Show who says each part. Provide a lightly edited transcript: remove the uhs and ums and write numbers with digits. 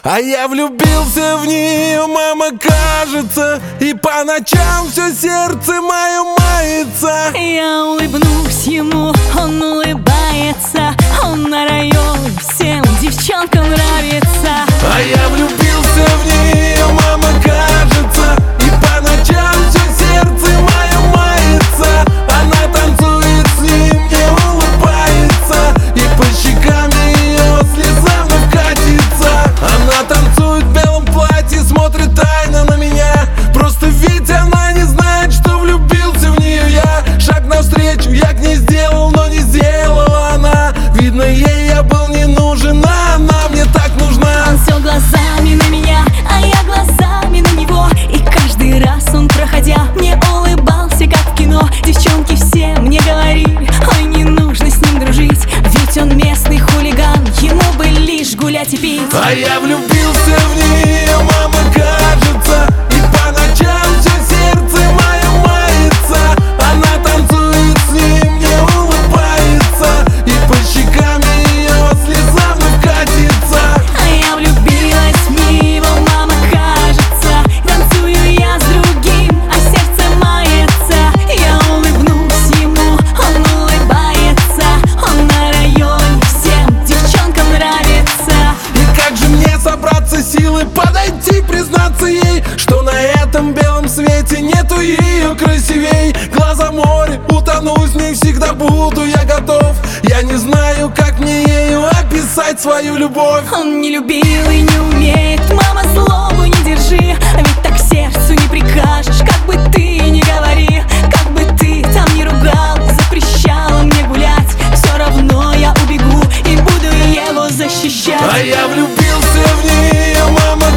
Speaker 1: А я влюбился в нее, мама, кажется, и по ночам все сердце мое мается.
Speaker 2: Я улыбнусь ему, он улыбается, он на район всем девчонкам нравится.
Speaker 1: А я влюбился в нее, мама, кажется, и по ночам все сердце мое мается. Она танцует с ним и улыбается, и по щекам ее слеза вновь катится. Она танцует в белом платье, смотрит тайно на меня. Просто ведь она не знает, что влюбился в нее я. Шаг навстречу я к ней сделал, но не сделала она. Видно, ей я был не нужен, а она мне так нужна.
Speaker 2: Он все глазами на меня, а я глазами на него. И каждый раз он, проходя, мне улыбался, как в кино. Девчонки все мне говорили: ой, не нужно с ним дружить, ведь он местный хулиган, ему бы лишь гулять и пить.
Speaker 1: А я влюбился в нее, мама, кажется, и по ночам все сердце мое мается. Она танцует с ним, не улыбается, и по щекам ее слеза вновь катится.
Speaker 2: А я влюбилась в него, мама, кажется. Танцую я с другим, а сердце мается. Я улыбнусь ему, он улыбается, он на районе всем девчонкам нравится.
Speaker 1: И как же мне собраться силы подойти, признаться ей, что на этом белом свете нету ее красивей. Глаза море, утону с ней всегда буду я готов. Я не знаю, как мне ею описать свою любовь.
Speaker 2: Он не любил и не умеет, мама, злобу не держи, а ведь так сердцу не прикажешь. Как бы ты ни говори, как бы ты там не ругал, запрещала мне гулять, все равно я убегу и буду его защищать.
Speaker 1: А я влюбился в нее, мама,